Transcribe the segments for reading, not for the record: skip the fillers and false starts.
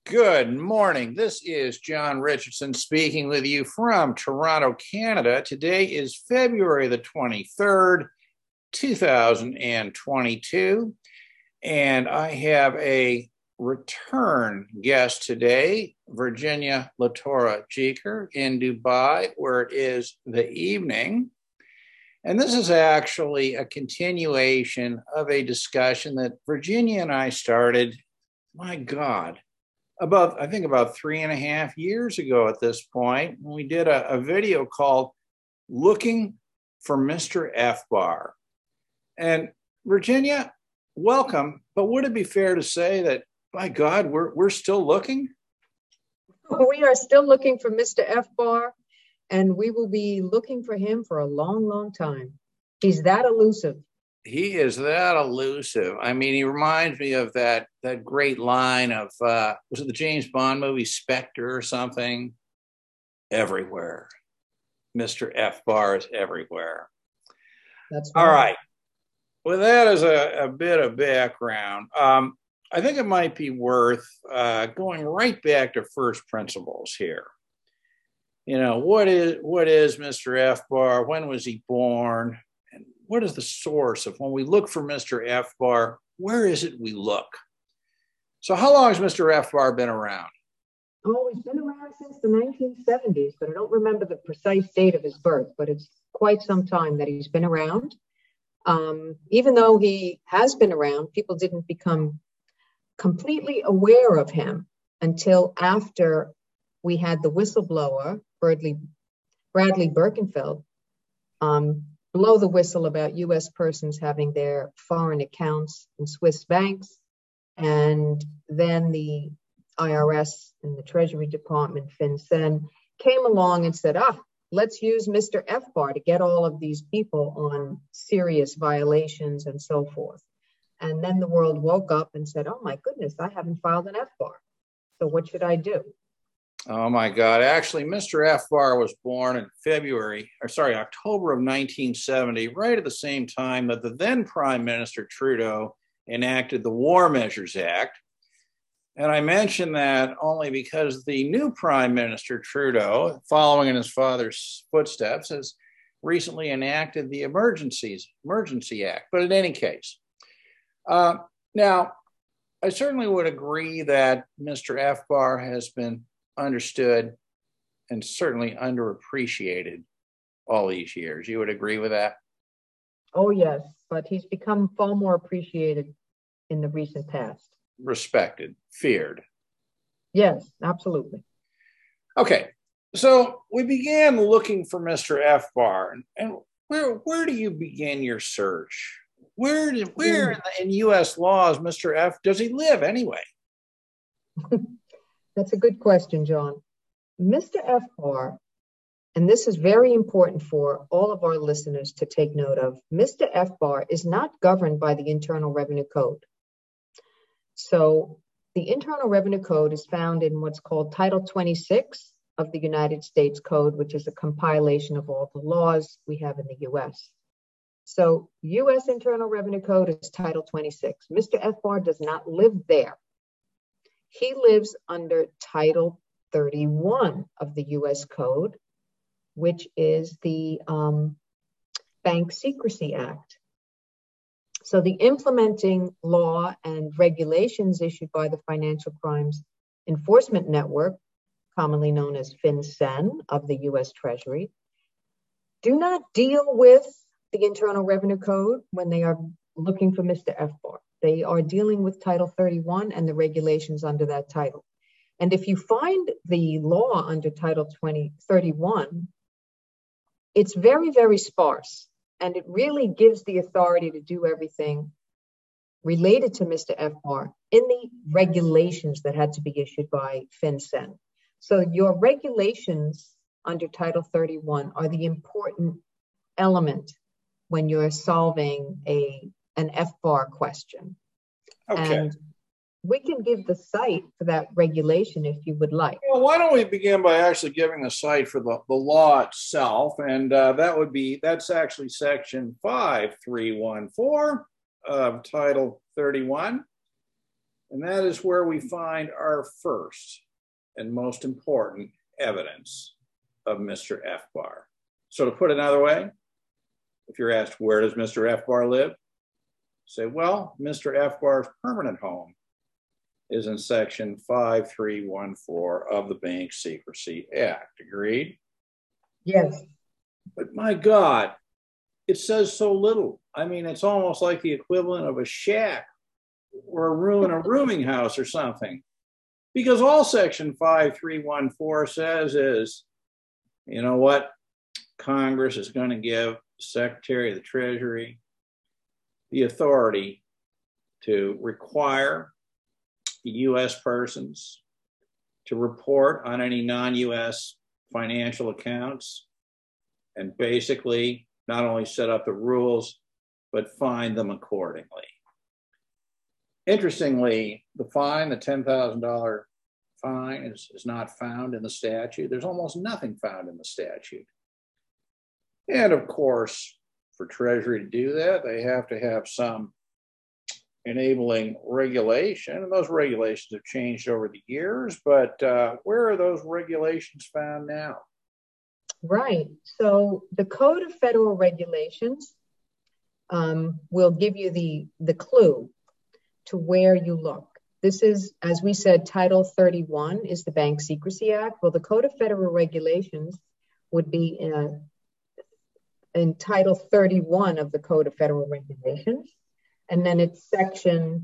Good morning. This is John Richardson speaking with you from Toronto, Canada. Today is February the 23rd, 2022, and I have a return guest today, Virginia Latora Jeker in Dubai, where it is the evening. And this is actually a continuation of a discussion that Virginia and I started, my God, about 3.5 years ago at this point, when we did a video called Looking for Mr. F-Bar. And Virginia, welcome. But would it be fair to say that, by God, we're still looking? We are still looking for Mr. F-Bar, and we will be looking for him for a long, long time. He's that elusive. He is that elusive. I mean, he reminds me of that great line of, was it the James Bond movie Spectre or something? Everywhere. Mr. F-Bar is everywhere. That's right. All right. With that as a bit of background, I think it might be worth going right back to first principles here. You know, what is Mr. F-Bar? When was he born? And what is the source of when we look for Mr. F-Bar? Where is it we look? So how long has Mr. F-Bar been around? Oh, he's been around since the 1970s, but I don't remember the precise date of his birth, but it's quite some time that he's been around. Even though he has been around, people didn't become completely aware of him until after we had the whistleblower, Bradley Birkenfeld, blow the whistle about U.S. persons having their foreign accounts in Swiss banks. And then the IRS and the Treasury Department, FinCEN, came along and said, let's use Mr. F-Bar to get all of these people on serious violations and so forth. And then the world woke up and said, oh my goodness, I haven't filed an F-Bar. So what should I do? Oh my God. Actually, Mr. F-Bar was born in October of 1970, right at the same time that the then Prime Minister Trudeau enacted the War Measures Act. And I mention that only because the new Prime Minister Trudeau, following in his father's footsteps, has recently enacted the Emergency Act. But in any case, now, I certainly would agree that Mr. F-Bar has been understood and certainly underappreciated all these years. You would agree with that? Oh, yes, but he's become far more appreciated in the recent past. Respected, feared. Yes, absolutely. Okay, so we began looking for Mr. F-Bar, and where do you begin your search? Where in U.S. laws, Mr. F, does he live anyway? That's a good question, John. Mr. F-Bar, and this is very important for all of our listeners to take note of, Mr. F-Bar is not governed by the Internal Revenue Code. So the Internal Revenue Code is found in what's called Title 26 of the United States Code, which is a compilation of all the laws we have in the U.S. So U.S. Internal Revenue Code is Title 26. Mr. F-Bar does not live there. He lives under Title 31 of the U.S. Code, which is the Bank Secrecy Act. So the implementing law and regulations issued by the Financial Crimes Enforcement Network, commonly known as FinCEN of the U.S. Treasury, do not deal with the Internal Revenue Code when they are looking for Mr. F-Bar. They are dealing with Title 31 and the regulations under that title. And if you find the law under Title 31, it's very, very sparse. And it really gives the authority to do everything related to Mr. F-Bar in the regulations that had to be issued by FinCEN. So your regulations under Title 31 are the important element when you're solving an F-Bar question. Okay. And we can give the site for that regulation if you would like. Well, why don't we begin by actually giving the site for the law itself? And that's actually section 5314 of Title 31. And that is where we find our first and most important evidence of Mr. F. Barr. So to put it another way, if you're asked, where does Mr. F. Barr live? Say, well, Mr. F. Barr's permanent home is in section 5314 of the Bank Secrecy Act. Agreed? Yes. But my God, it says so little. I mean, it's almost like the equivalent of a shack or a room in a rooming house or something. Because all section 5314 says is, you know what? Congress is going to give the Secretary of the Treasury the authority to require U.S. persons to report on any non-U.S. financial accounts and basically not only set up the rules, but fine them accordingly. Interestingly, the fine, the $10,000 fine, is not found in the statute. There's almost nothing found in the statute. And of course, for Treasury to do that, they have to have some enabling regulation. And those regulations have changed over the years, but where are those regulations found now? Right. So the Code of Federal Regulations will give you the clue to where you look. This is, as we said, Title 31 is the Bank Secrecy Act. Well, the Code of Federal Regulations would be in Title 31 of the Code of Federal Regulations. And then it's section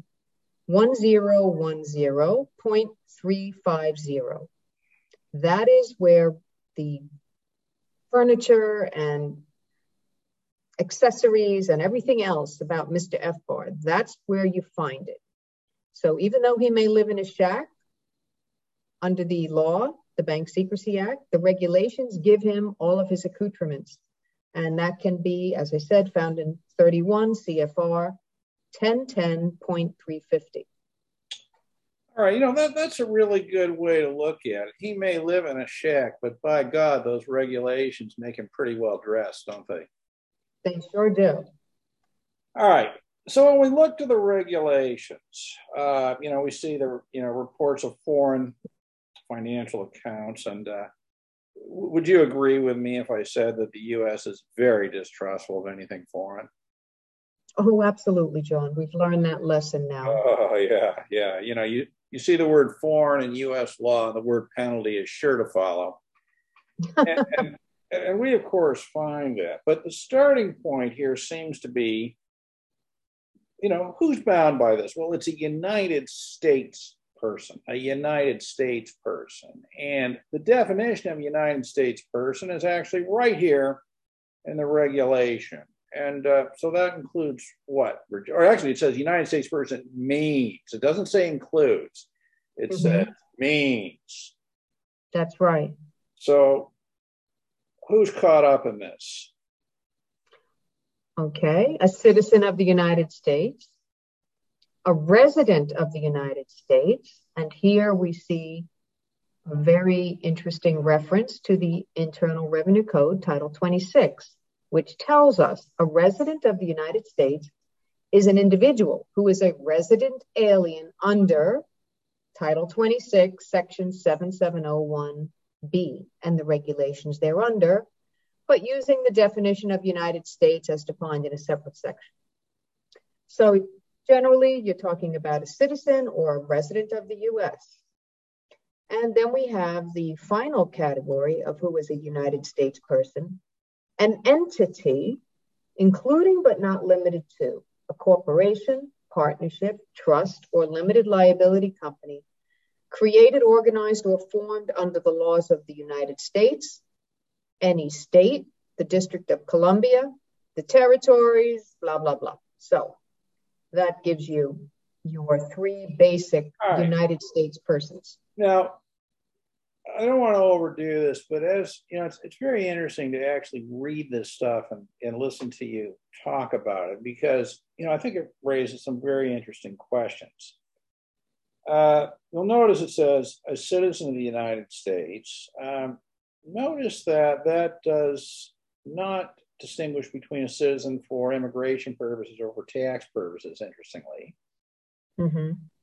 1010.350. That is where the furniture and accessories and everything else about Mr. F. Barr, that's where you find it. So even though he may live in a shack, under the law, the Bank Secrecy Act, the regulations give him all of his accoutrements. And that can be, as I said, found in 31 CFR 1010.350. All right, that's a really good way to look at it. He may live in a shack, but by God, those regulations make him pretty well dressed, don't they? They sure do. All right. So when we look to the regulations, we see the reports of foreign financial accounts, and would you agree with me if I said that the U.S. is very distrustful of anything foreign? Oh, absolutely, John. We've learned that lesson now. Oh, yeah. You see the word foreign in U.S. law, and the word penalty is sure to follow. And we, of course, find that. But the starting point here seems to be, who's bound by this? Well, it's a United States person. And the definition of United States person is actually right here in the regulation. And so that includes what? Or actually, it says United States person means. It doesn't say includes. It says means. That's right. So who's caught up in this? Okay. A citizen of the United States, a resident of the United States. And here we see a very interesting reference to the Internal Revenue Code, Title 26. Which tells us a resident of the United States is an individual who is a resident alien under Title 26, Section 7701B and the regulations thereunder, but using the definition of United States as defined in a separate section. So generally, you're talking about a citizen or a resident of the U.S. And then we have the final category of who is a United States person, an entity, including but not limited to a corporation, partnership, trust, or limited liability company, created, organized, or formed under the laws of the United States, any state, the District of Columbia, the territories, blah, blah, blah. So that gives you your three basic United States persons. Now, I don't want to overdo this, but as you know, it's very interesting to actually read this stuff and listen to you talk about it because, I think it raises some very interesting questions. You'll notice it says a citizen of the United States. Notice that does not distinguish between a citizen for immigration purposes or for tax purposes, interestingly.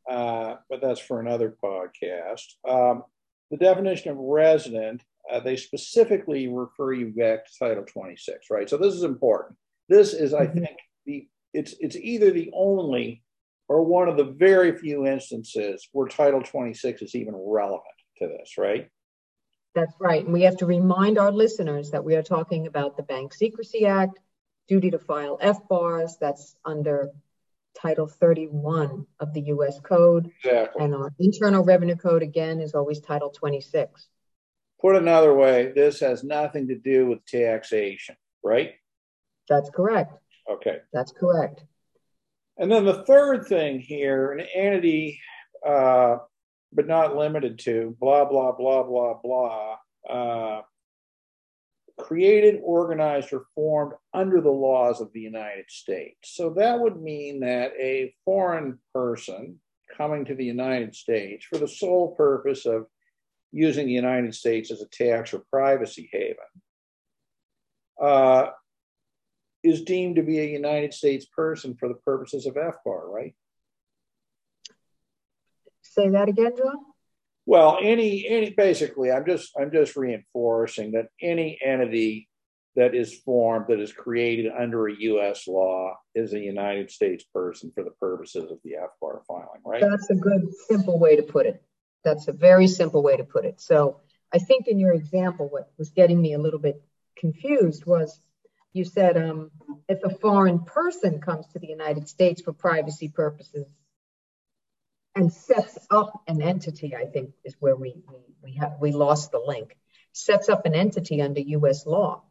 but that's for another podcast. The definition of resident, they specifically refer you back to Title 26, right? So this is important. This is, I think, it's either the only or one of the very few instances where Title 26 is even relevant to this, right? That's right. And we have to remind our listeners that we are talking about the Bank Secrecy Act, duty to file FBARs, that's under Title 31 of the U.S. Code. Exactly. And our Internal Revenue Code, again, is always Title 26. Put another way, this has nothing to do with taxation, right? That's correct. Okay. That's correct. And then the third thing here, an entity, but not limited to, blah, blah, blah, blah, blah, created, organized, or formed under the laws of the United States. So that would mean that a foreign person coming to the United States for the sole purpose of using the United States as a tax or privacy haven is deemed to be a United States person for the purposes of FBAR, right? Say that again, John? Well, any basically, I'm just reinforcing that any entity that is formed, that is created under a U.S. law, is a United States person for the purposes of the FBAR filing, right? That's a good, simple way to put it. That's a very simple way to put it. So I think in your example, what was getting me a little bit confused was you said if a foreign person comes to the United States for privacy purposes and sets up an entity, I think is where we lost the link, sets up an entity under U.S. law,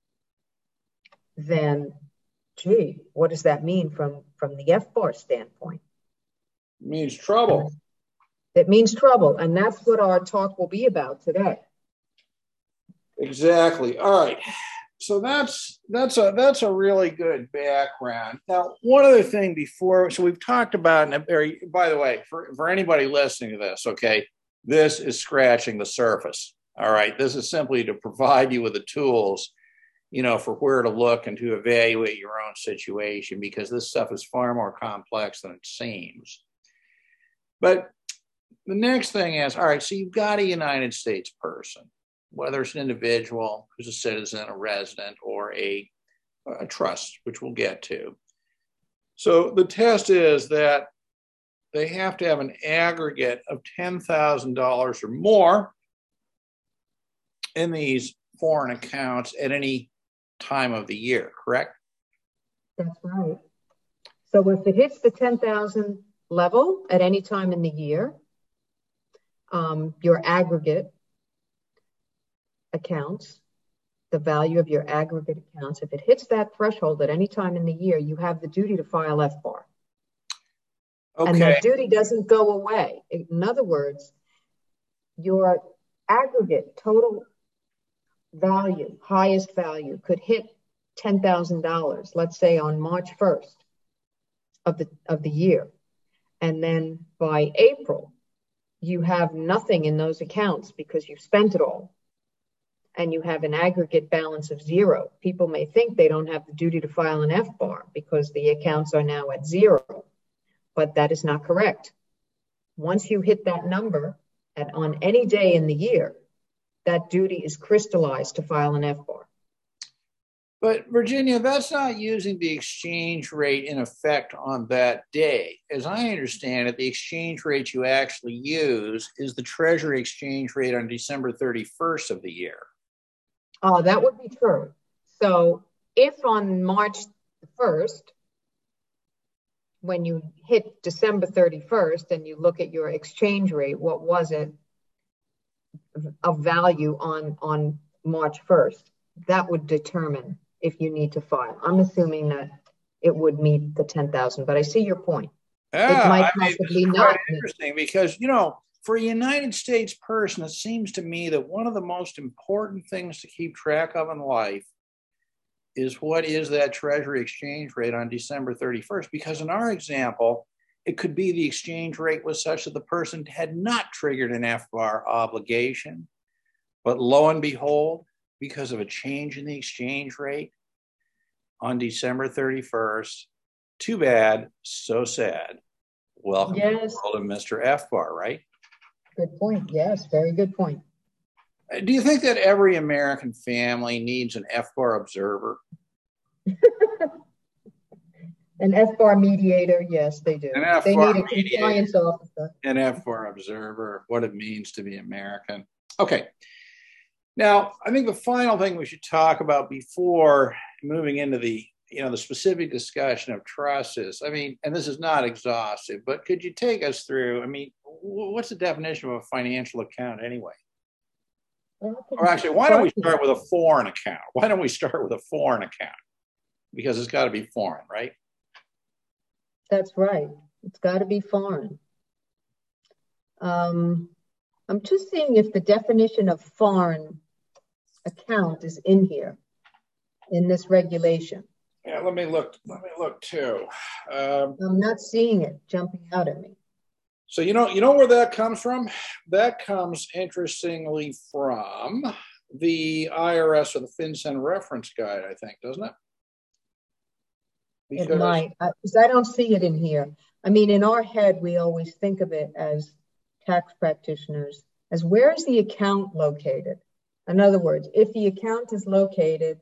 then, gee, what does that mean from the FBAR standpoint? It means trouble. It means trouble, and that's what our talk will be about today. Exactly. All right. So that's a really good background. Now, one other thing before, so we've talked about, by the way, for anybody listening to this, okay, this is scratching the surface. All right. This is simply to provide you with the tools, for where to look and to evaluate your own situation, because this stuff is far more complex than it seems. But the next thing is, all right, so you've got a United States person, whether it's an individual who's a citizen, a resident, or a trust, which we'll get to. So the test is that they have to have an aggregate of $10,000 or more in these foreign accounts at any time of the year, correct? That's right. So if it hits the 10,000 level at any time in the year, your aggregate accounts, the value of your aggregate accounts, if it hits that threshold at any time in the year, you have the duty to file FBAR. Okay. And that duty doesn't go away. In other words, your aggregate total value, highest value, could hit $10,000, let's say on March 1st of the year. And then by April, you have nothing in those accounts because you've spent it all. And you have an aggregate balance of zero. People may think they don't have the duty to file an FBAR because the accounts are now at zero, but that is not correct. Once you hit that number on any day in the year, that duty is crystallized to file an FBAR. But Virginia, that's not using the exchange rate in effect on that day. As I understand it, the exchange rate you actually use is the Treasury exchange rate on December 31st of the year. Oh, that would be true. So if on March 1st, when you hit December 31st and you look at your exchange rate, what was it of value on March 1st? That would determine if you need to file. I'm assuming that it would meet the 10,000, but I see your point. Yeah, it might possibly not. Interesting because, for a United States person, it seems to me that one of the most important things to keep track of in life is what is that Treasury exchange rate on December 31st? Because in our example, it could be the exchange rate was such that the person had not triggered an FBAR obligation, but lo and behold, because of a change in the exchange rate on December 31st, too bad, so sad, Welcome to the Yes. world of Mr. FBAR, right? Good point. Yes, very good point. Do you think that every American family needs an FBAR observer? An FBAR mediator, yes, they do. An They FBAR need a compliance officer. An FBAR observer, what it means to be American. Okay. Now, I think the final thing we should talk about before moving into the specific discussion of trusts is, and this is not exhaustive, but could you take us through, what's the definition of a financial account anyway? Or actually, why don't we start with a foreign account? Why don't we start with a foreign account? Because it's got to be foreign, right? That's right. It's got to be foreign. I'm just seeing if the definition of foreign account is in here, in this regulation. Yeah, let me look too. I'm not seeing it jumping out at me. So you know where that comes from? That comes, interestingly, from the IRS or the FinCEN reference guide, I think, doesn't it? Because it might, because I don't see it in here. In our head, we always think of it as tax practitioners, as where is the account located? In other words, if the account is located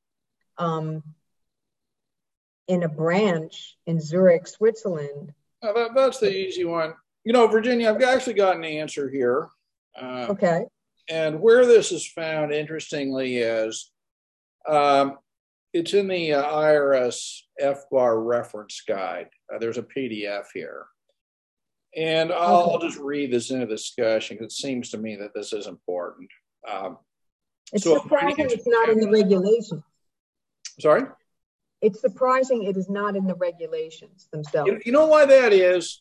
in a branch in Zurich, Switzerland. That's the easy one. Virginia, I've actually got an answer here. Okay. And where this is found, interestingly, is it's in the IRS FBAR reference guide. There's a PDF here. And I'll just read this into discussion because it seems to me that this is important. It's surprising it's not in the regulations. Sorry? It's surprising it is not in the regulations themselves. You know why that is?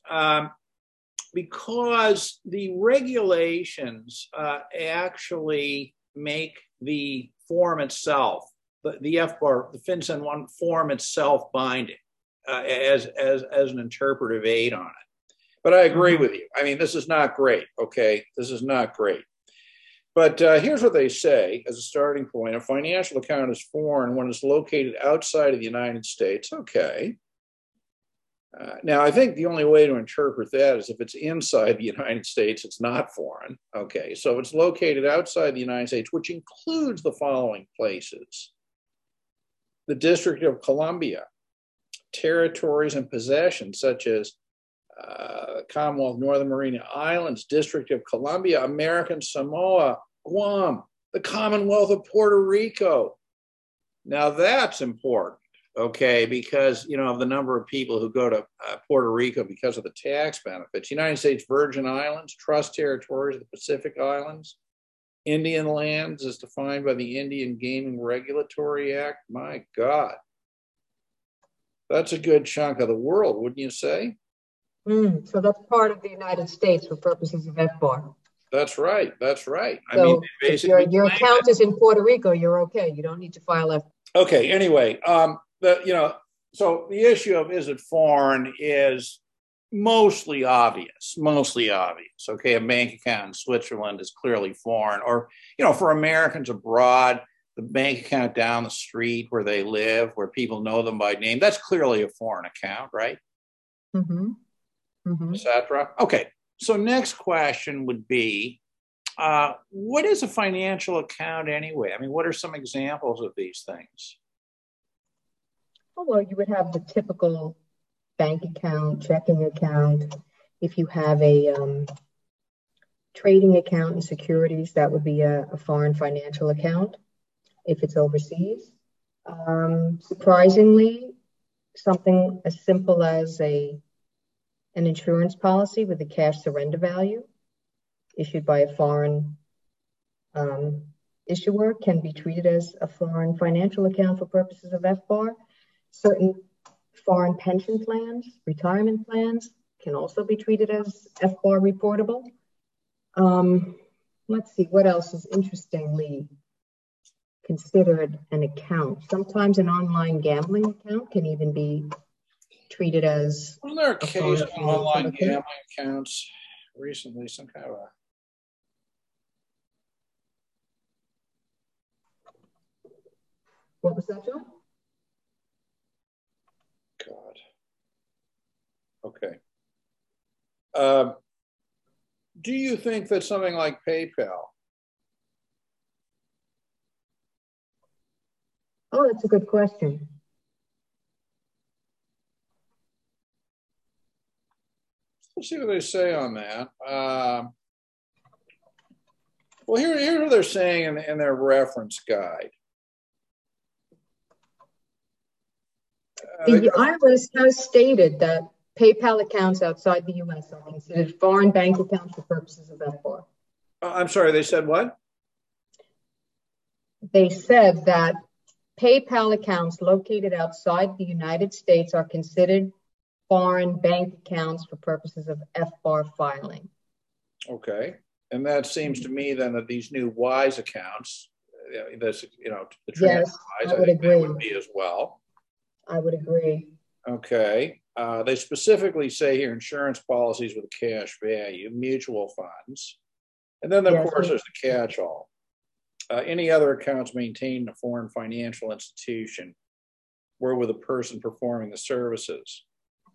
Because the regulations actually make the form itself, the FBAR, the FinCEN one form itself binding as an interpretive aid on it. But I agree with you. This is not great, okay? This is not great. But here's what they say as a starting point. A financial account is foreign when it's located outside of the United States. Okay. Now, I think the only way to interpret that is if it's inside the United States, it's not foreign. Okay. So it's located outside the United States, which includes the following places: the District of Columbia, territories and possessions such as Commonwealth Northern Mariana Islands, District of Columbia, American Samoa, Guam, the Commonwealth of Puerto Rico. Now that's important, okay, because of the number of people who go to Puerto Rico because of the tax benefits. United States Virgin Islands, Trust Territories, the Pacific Islands, Indian lands as defined by the Indian Gaming Regulatory Act. My God, that's a good chunk of the world, wouldn't you say? So that's part of the United States for purposes of FBAR. That's right. That's right. So basically, if your account is in Puerto Rico, you're okay. You don't need to file FBAR. Okay. Anyway, so the issue of is it foreign is mostly obvious. Okay, a bank account in Switzerland is clearly foreign, or for Americans abroad, the bank account down the street where they live, where people know them by name, that's clearly a foreign account, right? Etc. Okay, so next question would be, what is a financial account anyway? What are some examples of these things? Oh, well, you would have the typical bank account, checking account. If you have a trading account in securities, that would be a foreign financial account if it's overseas. Surprisingly, something as simple as an insurance policy with a cash surrender value issued by a foreign issuer can be treated as a foreign financial account for purposes of FBAR. Certain foreign pension plans, retirement plans can also be treated as FBAR reportable. Let's see, what else is interestingly considered an account? Sometimes an online gambling account can even be treated as. Wasn't there a case on online gambling accounts recently? Some kind of a. What was that, John? God. Okay. Do you think that something like PayPal? Oh, that's a good question. Let's see what they say on that. Well, here's what they're saying in their reference guide. The IRS has stated that PayPal accounts outside the U.S. are considered foreign bank accounts for purposes of FBAR. I'm sorry, they said what? They said that PayPal accounts located outside the United States are considered foreign bank accounts for purposes of FBAR filing. Okay. And that seems to me then that these new WISE accounts, the yes, I would agree. Would be as well. I would agree. Okay. They specifically say here insurance policies with cash value, mutual funds. And then, of course, there's the catch-all. Any other accounts maintained in a foreign financial institution were with a person performing the services.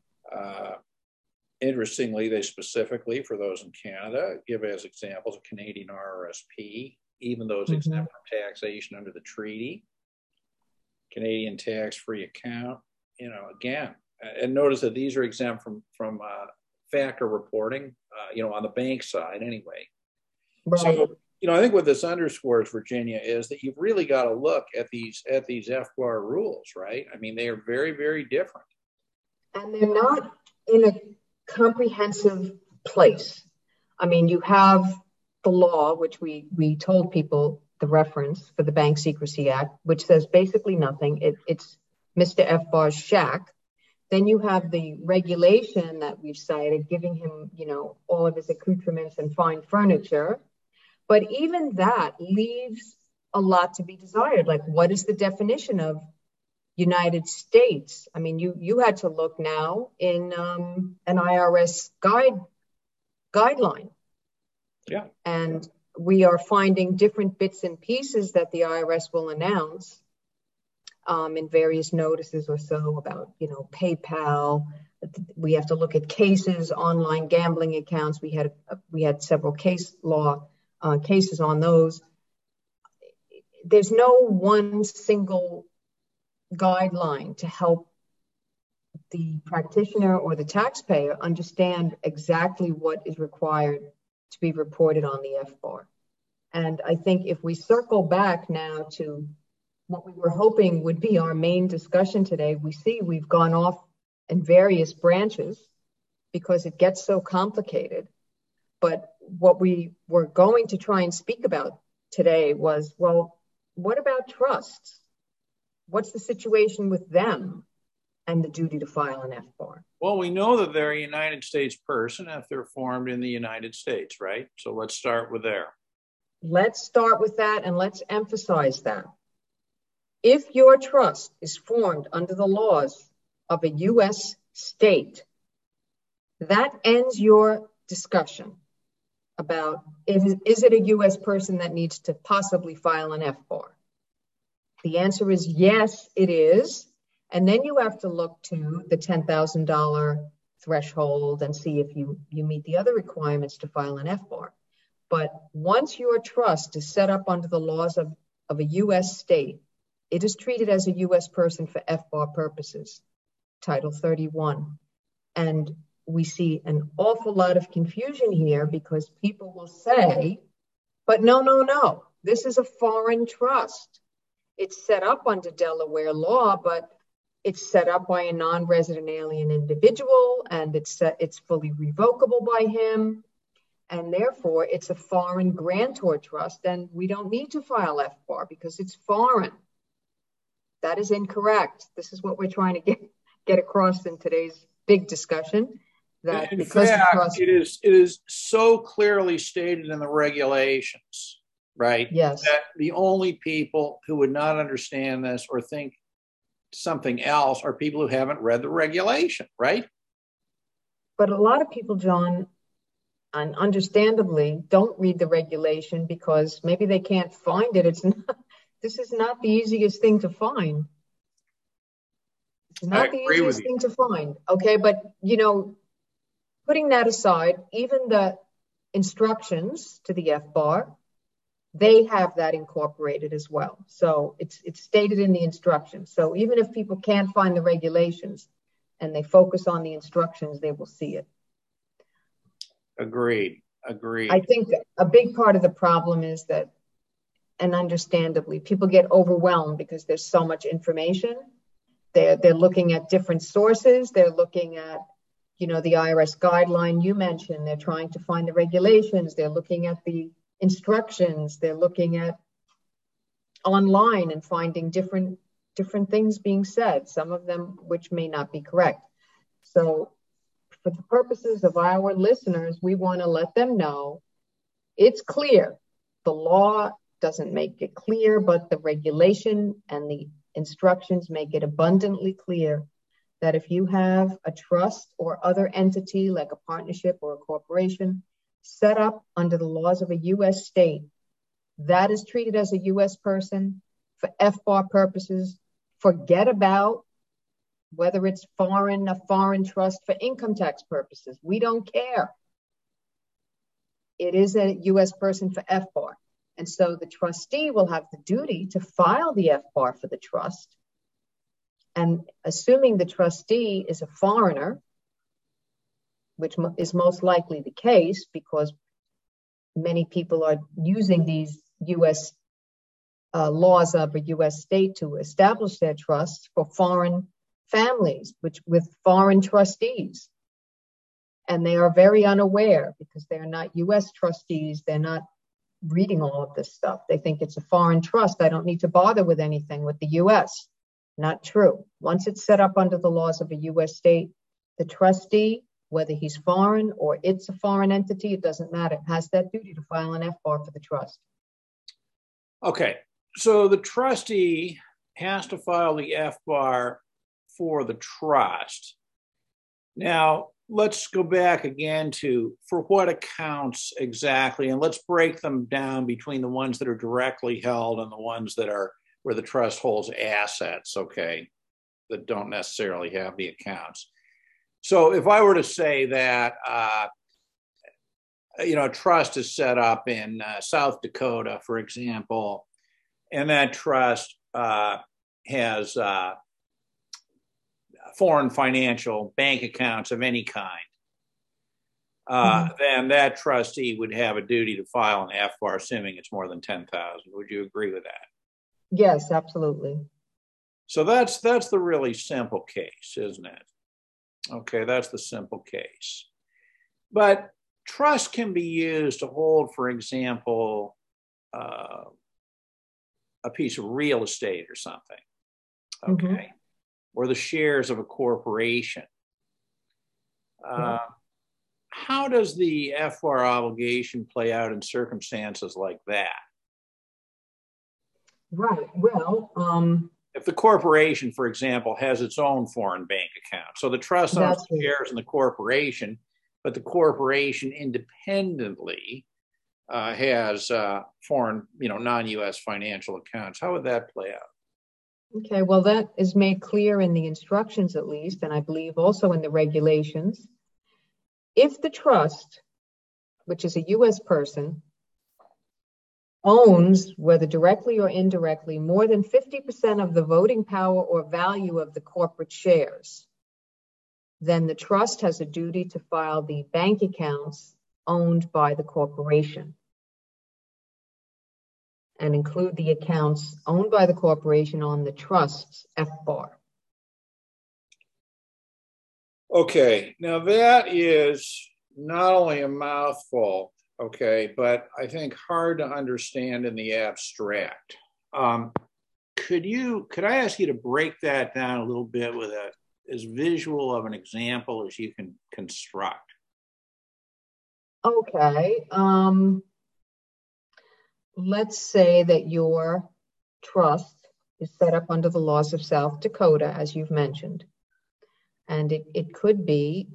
Interestingly, they specifically, for those in Canada, give as examples a Canadian RRSP, even though it's exempt from taxation under the treaty. Canadian tax-free account, again, and notice that these are exempt from factor reporting, on the bank side anyway. Right. So, I think what this underscores, Virginia, is that you've really got to look at these FBAR rules, right? I mean, they are very, very different. And they're not in a comprehensive place. I mean, you have the law, which we told people the reference for the Bank Secrecy Act, which says basically nothing. It's Mr. FBAR's shack. Then you have the regulation that we've cited, giving him, all of his accoutrements and fine furniture. But even that leaves a lot to be desired. Like, what is the definition of United States? I mean, you had to look now in an IRS guideline. Yeah. And we are finding different bits and pieces that the IRS will announce in various notices or so about, PayPal. We have to look at cases, online gambling accounts. We had several cases on those. There's no one single guideline to help the practitioner or the taxpayer understand exactly what is required to be reported on the FBAR. And I think if we circle back now to what we were hoping would be our main discussion today, we see we've gone off in various branches because it gets so complicated. But what we were going to try and speak about today was, well, what about trusts? What's the situation with them and the duty to file an FBAR? Well, we know that they're a United States person if they're formed in the United States, right? So let's start with there. Let's start with that, and let's emphasize that. If your trust is formed under the laws of a U.S. state, that ends your discussion about is it a U.S. person that needs to possibly file an FBAR? The answer is yes, it is. And then you have to look to the $10,000 threshold and see if you meet the other requirements to file an FBAR. But once your trust is set up under the laws of a U.S. state, it is treated as a U.S. person for FBAR purposes, Title 31. And we see an awful lot of confusion here because people will say, but no, this is a foreign trust. It's set up under Delaware law, but it's set up by a non-resident alien individual, and it's fully revocable by him. And therefore, it's a foreign grantor trust, and we don't need to file FBAR because it's foreign. That is incorrect. This is what we're trying to get across in today's big discussion. That in fact, it is so clearly stated in the regulations, right? Yes. That the only people who would not understand this or think something else are people who haven't read the regulation, right? But a lot of people, John, and understandably, don't read the regulation because maybe they can't find it. This is not the easiest thing to find. It's not the easiest thing to find. Okay, but putting that aside, even the instructions to the FBAR, they have that incorporated as well. So it's stated in the instructions. So even if people can't find the regulations and they focus on the instructions, they will see it. Agreed. I think a big part of the problem is that, and understandably, people get overwhelmed because there's so much information. They're looking at different sources. They're looking at, the IRS guideline you mentioned. They're trying to find the regulations. They're looking at the instructions. They're looking at online and finding different things being said, some of them which may not be correct. So for the purposes of our listeners, we want to let them know it's clear. The law doesn't make it clear, but the regulation and the instructions make it abundantly clear that if you have a trust or other entity like a partnership or a corporation set up under the laws of a U.S. state, that is treated as a U.S. person for FBAR purposes. Forget about whether it's a foreign trust for income tax purposes. We don't care. It is a U.S. person for FBAR. And so the trustee will have the duty to file the FBAR for the trust. And assuming the trustee is a foreigner, which is most likely the case because many people are using these U.S. Laws of a U.S. state to establish their trusts for foreign families, with foreign trustees. And they are very unaware because they're not U.S. trustees. They're not reading all of this stuff. They think it's a foreign trust. I don't need to bother with anything with the U.S. Not true. Once it's set up under the laws of a U.S. state, the trustee, whether he's foreign or it's a foreign entity, it doesn't matter, has that duty to file an FBAR for the trust. Okay, so the trustee has to file the FBAR for the trust. Now, let's go back again to for what accounts exactly, and let's break them down between the ones that are directly held and the ones that are where the trust holds assets, okay, that don't necessarily have the accounts. So if I were to say that, a trust is set up in South Dakota, for example, and that trust has foreign financial bank accounts of any kind, then that trustee would have a duty to file an FBAR, assuming it's more than 10,000. Would you agree with that? Yes, absolutely. So that's the really simple case, isn't it? Okay, that's the simple case. But trust can be used to hold, for example, a piece of real estate or something, okay, or the shares of a corporation. How does the FBAR obligation play out in circumstances like that? Right. Well, if the corporation, for example, has its own foreign bank account, so the trust owns the shares in the corporation, but the corporation independently has foreign, non-U.S. financial accounts. How would that play out? Okay, well, that is made clear in the instructions, at least, and I believe also in the regulations. If the trust, which is a U.S. person, owns, whether directly or indirectly, more than 50% of the voting power or value of the corporate shares, then the trust has a duty to file the bank accounts owned by the corporation and include the accounts owned by the corporation on the trust's FBAR. Okay, now that is not only a mouthful, okay, but I think hard to understand in the abstract. Could I ask you to break that down a little bit with as visual of an example as you can construct? Okay. Let's say that your trust is set up under the laws of South Dakota, as you've mentioned, and it could be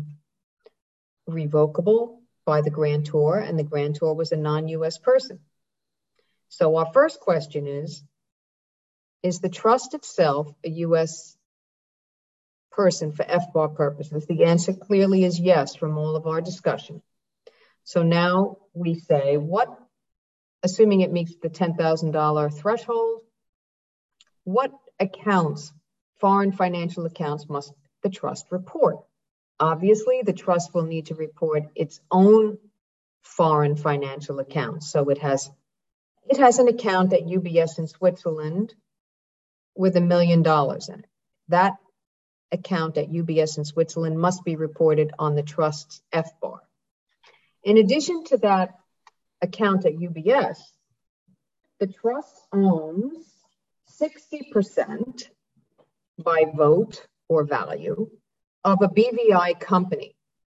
revocable by the grantor, and the grantor was a non-U.S. person. So our first question is the trust itself a U.S. person for FBAR purposes? The answer clearly is yes from all of our discussion. So now we say, assuming it meets the $10,000 threshold, what accounts, foreign financial accounts, must the trust report? Obviously, the trust will need to report its own foreign financial accounts. So it has an account at UBS in Switzerland with $1 million in it. That account at UBS in Switzerland must be reported on the trust's FBAR. In addition to that account at UBS, the trust owns 60% by vote or value of a BVI company.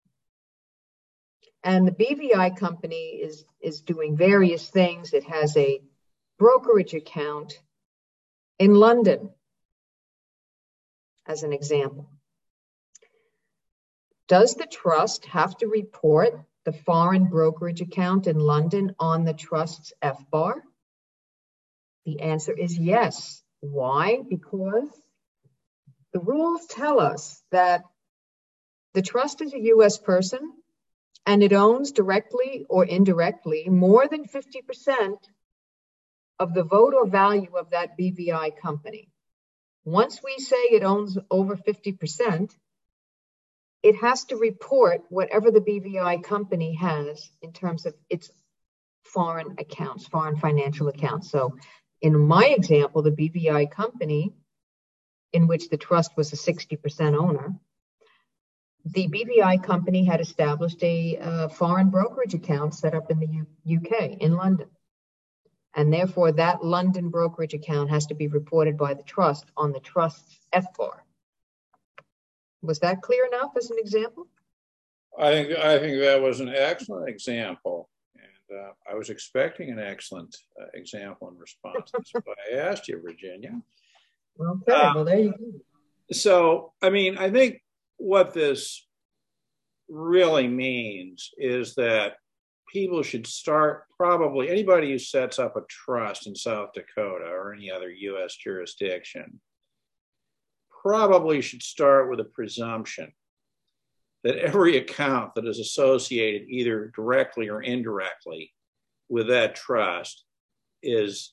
And the BVI company is doing various things. It has a brokerage account in London, as an example. Does the trust have to report the foreign brokerage account in London on the trust's FBAR? The answer is yes. Why? Because the rules tell us that the trust is a U.S. person and it owns directly or indirectly more than 50% of the vote or value of that BVI company. Once we say it owns over 50%, it has to report whatever the BVI company has in terms of its foreign accounts, foreign financial accounts. So in my example, the BVI company, in which the trust was a 60% owner, the BVI company had established a foreign brokerage account set up in the UK, in London. And therefore, that London brokerage account has to be reported by the trust on the trust's FBAR. Was that clear enough as an example? I think that was an excellent example. And I was expecting an excellent example in response to what I asked you, Virginia. Okay, well, there you go. So, I mean, I think what this really means is that people should start, probably anybody who sets up a trust in South Dakota or any other U.S. jurisdiction, probably should start with a presumption that every account that is associated either directly or indirectly with that trust is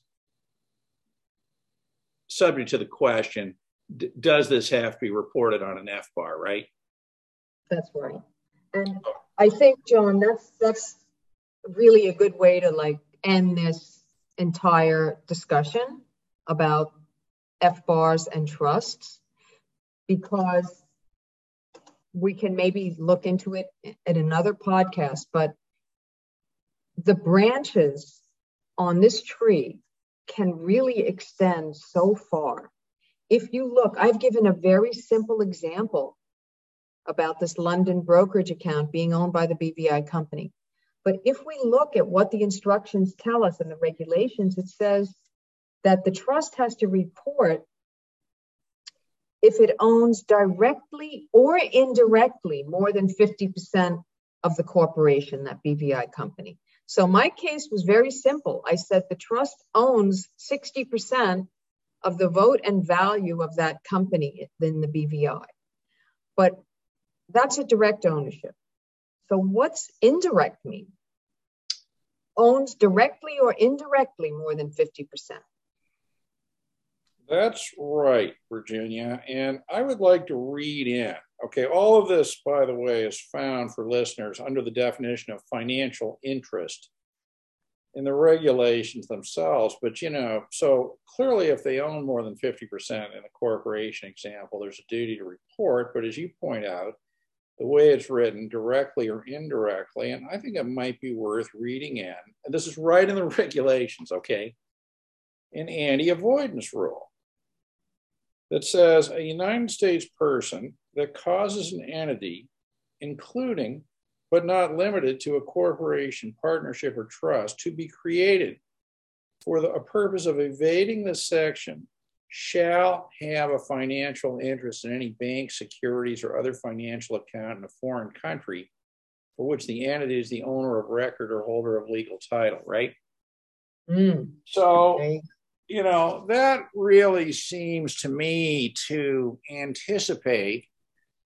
subject to the question, does this have to be reported on an FBAR, right? That's right. And I think, John, that's really a good way to end this entire discussion about FBARs and trusts, because we can maybe look into it at another podcast, but the branches on this tree can really extend so far. If you look, I've given a very simple example about this London brokerage account being owned by the BVI company. But if we look at what the instructions tell us in the regulations, it says that the trust has to report if it owns directly or indirectly more than 50% of the corporation, that BVI company. So my case was very simple. I said the trust owns 60% of the vote and value of that company in the BVI. But that's a direct ownership. So what's indirect mean? Owns directly or indirectly more than 50%. That's right, Virginia. And I would like to read in. Okay, all of this, by the way, is found for listeners under the definition of financial interest in the regulations themselves. But, so clearly if they own more than 50% in a corporation example, there's a duty to report. But as you point out, the way it's written, directly or indirectly, and I think it might be worth reading in, and this is right in the regulations, okay, an anti-avoidance rule that says a United States person that causes an entity, including but not limited to a corporation, partnership, or trust, to be created for a purpose of evading this section, shall have a financial interest in any bank, securities, or other financial account in a foreign country for which the entity is the owner of record or holder of legal title, right? So, okay. That really seems to me to anticipate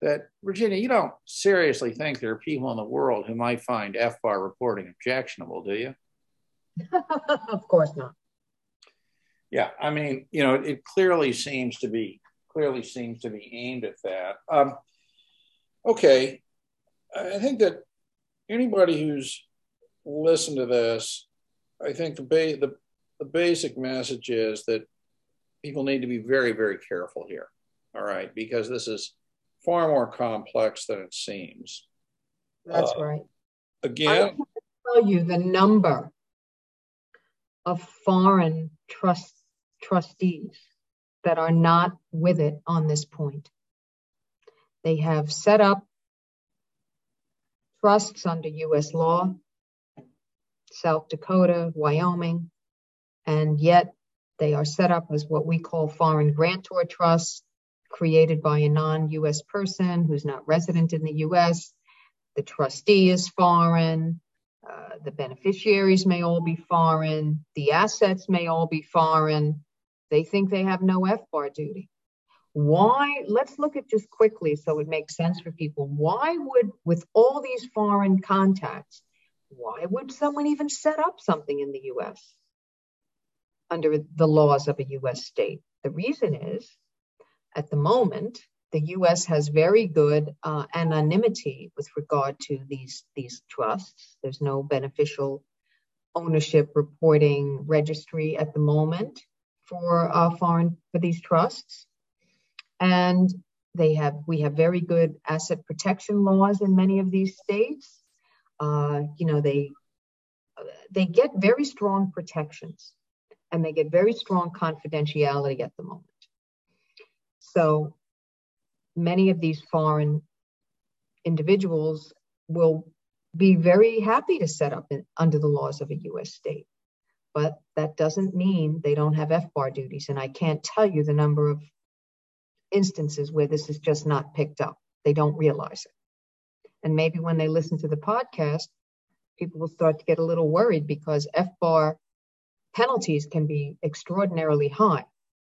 that, Virginia, you don't seriously think there are people in the world who might find FBAR reporting objectionable, do you? Of course not. Yeah, I mean, it clearly seems to be aimed at that. Okay, I think that anybody who's listened to this, I think the basic message is that people need to be very, very careful here. All right, because this is far more complex than it seems. That's right. Again, I can tell you the number of foreign trustees that are not with it on this point. They have set up trusts under U.S. law, South Dakota, Wyoming, and yet they are set up as what we call foreign grantor trusts, created by a non-U.S. person who's not resident in the U.S. The trustee is foreign. The beneficiaries may all be foreign. The assets may all be foreign. They think they have no FBAR duty. Why? Let's look at just quickly so it makes sense for people. Why would, with all these foreign contacts, why would someone even set up something in the U.S. under the laws of a U.S. state? The reason is, at the moment, the U.S. has very good anonymity with regard to these trusts. There's no beneficial ownership reporting registry at the moment for these trusts, and we have very good asset protection laws in many of these states. They get very strong protections, and they get very strong confidentiality at the moment. So many of these foreign individuals will be very happy to set up under the laws of a U.S. state. But that doesn't mean they don't have FBAR duties. And I can't tell you the number of instances where this is just not picked up. They don't realize it. And maybe when they listen to the podcast, people will start to get a little worried because FBAR penalties can be extraordinarily high.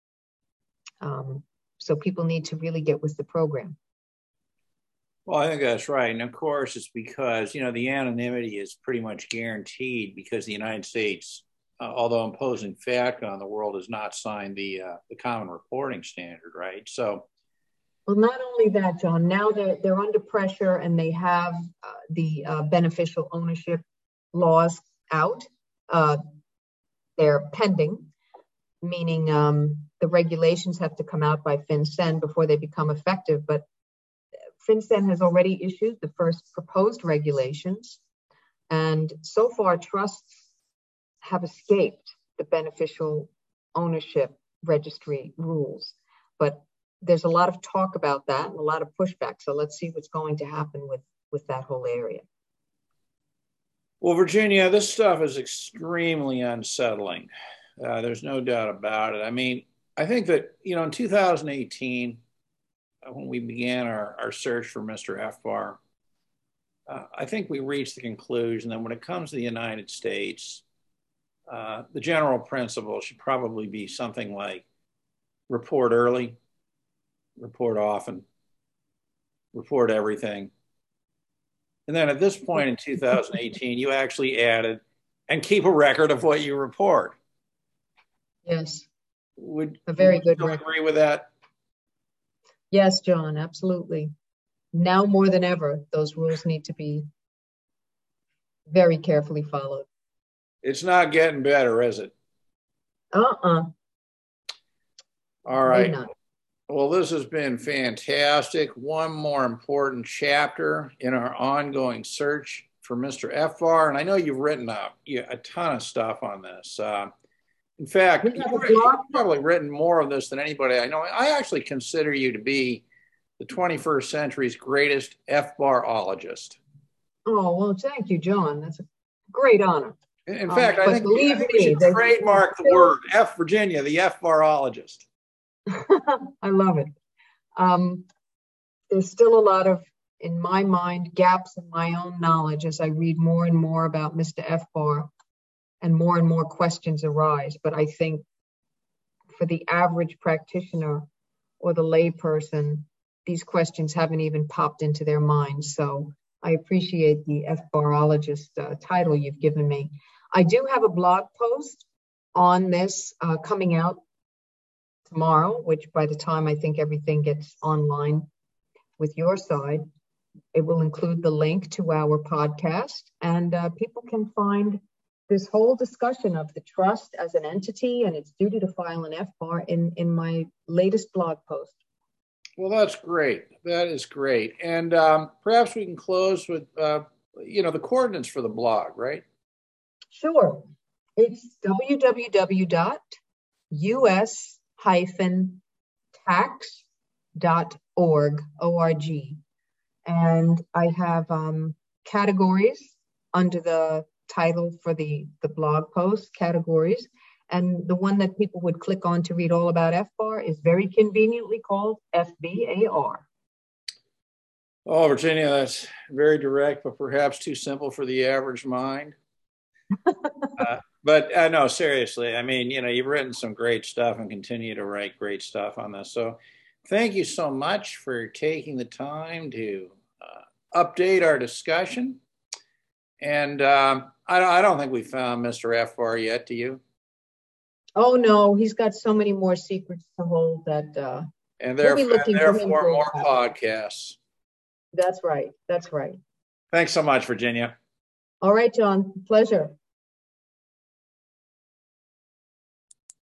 So people need to really get with the program. Well, I think that's right. And of course, it's because, the anonymity is pretty much guaranteed because the United States, although imposing FATCA on the world, has not signed the Common Reporting Standard, right? So, well, not only that, John, now they're under pressure and they have the beneficial ownership laws out. They're pending, meaning the regulations have to come out by FinCEN before they become effective. But FinCEN has already issued the first proposed regulations. And so far, trusts have escaped the beneficial ownership registry rules. But there's a lot of talk about that and a lot of pushback. So let's see what's going to happen with that whole area. Well, Virginia, this stuff is extremely unsettling. There's no doubt about it. I mean, I think that, in 2018, when we began our search for Mr. FBAR, I think we reached the conclusion that when it comes to the United States, the general principle should probably be something like report early, report often, report everything. And then at this point in 2018, you actually added and keep a record of what you report. Yes. Would a very good you agree with that? Yes, John, absolutely. Now more than ever, those rules need to be very carefully followed. It's not getting better, is it? All right. Well, this has been fantastic. One more important chapter in our ongoing search for Mr. FBAR. And I know you've written a ton of stuff on this. In fact, you've probably written more of this than anybody I know. I actually consider you to be the 21st century's greatest FBAR-ologist. Oh, well, thank you, John. That's a great honor. In fact, I think we should trademark the word Virginia, the FBAR-ologist. I love it. There's still a lot of, in my mind, gaps in my own knowledge as I read more and more about Mr. FBAR and more questions arise. But I think for the average practitioner or the layperson, these questions haven't even popped into their minds. So I appreciate the F-barologist title you've given me. I do have a blog post on this coming out tomorrow, which by the time I think everything gets online with your side, it will include the link to our podcast, and people can find this whole discussion of the trust as an entity and its duty to file an FBAR in my latest blog post. Well, that's great. That is great. And perhaps we can close with, the coordinates for the blog, right? Sure. It's www.us-tax.org, O-R-G. And I have categories under the title for the blog post, categories. And the one that people would click on to read all about FBAR is very conveniently called FBAR. Oh, Virginia, that's very direct, but perhaps too simple for the average mind. But no, seriously, I mean, you've written some great stuff and continue to write great stuff on this. So thank you so much for taking the time to update our discussion. And I don't think we found Mr. FBAR yet, do you? Oh, no, he's got so many more secrets to hold that. And therefore more podcasts. That's right. That's right. Thanks so much, Virginia. All right, John. Pleasure.